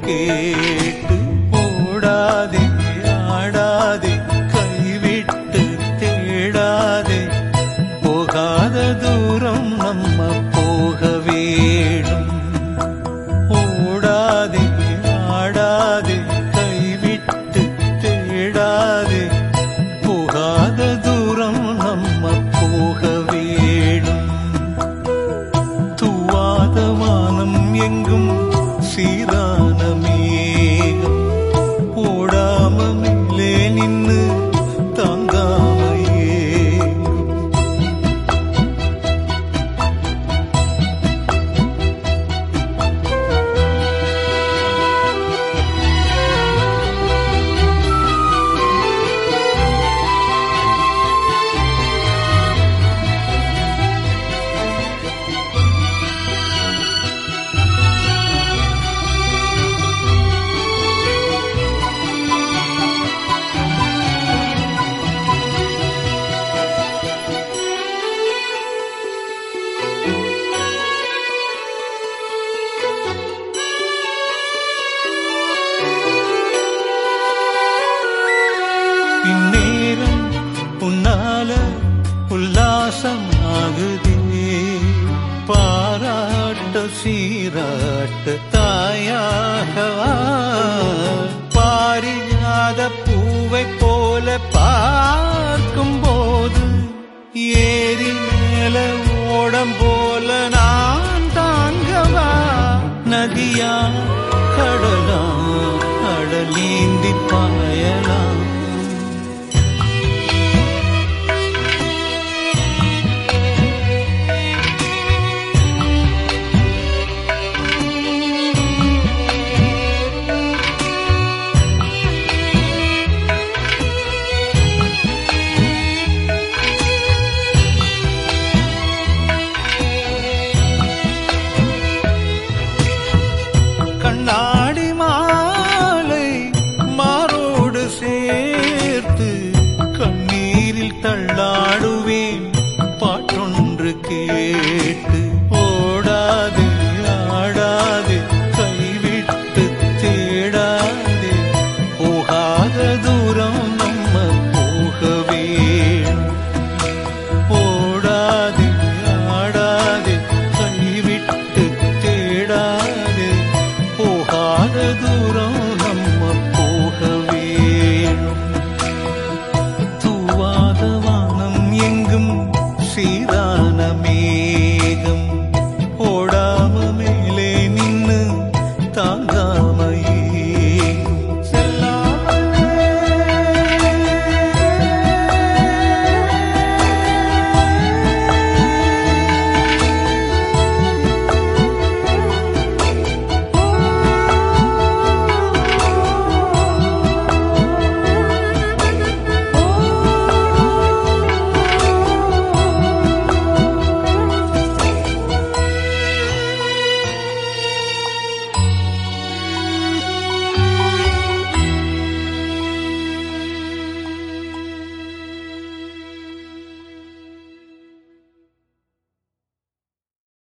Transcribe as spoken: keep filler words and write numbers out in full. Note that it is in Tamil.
கேட்டு ஓடாதே ஆடாதே கைவிட்டு தேடாதே போகாத தூரம் நம்ம போக வேணும். ஓடாதே ஆடாதே கைவிட்டு தேடாதே போகாத தூரம் நம்ம போக வேணும். தூவாத வானம் எங்கும் சீரான மேகம் ஓடாம மேலே நின்னு தாங்காம ஏங்கும். இந்நேரம் உன்னால உல்லாசமாகுதே பாராட்ட சீராட்ட தாயாகவா பாரியாத பூவை போல பார்க்கும் போது ஏரி மேல ஓடம் போ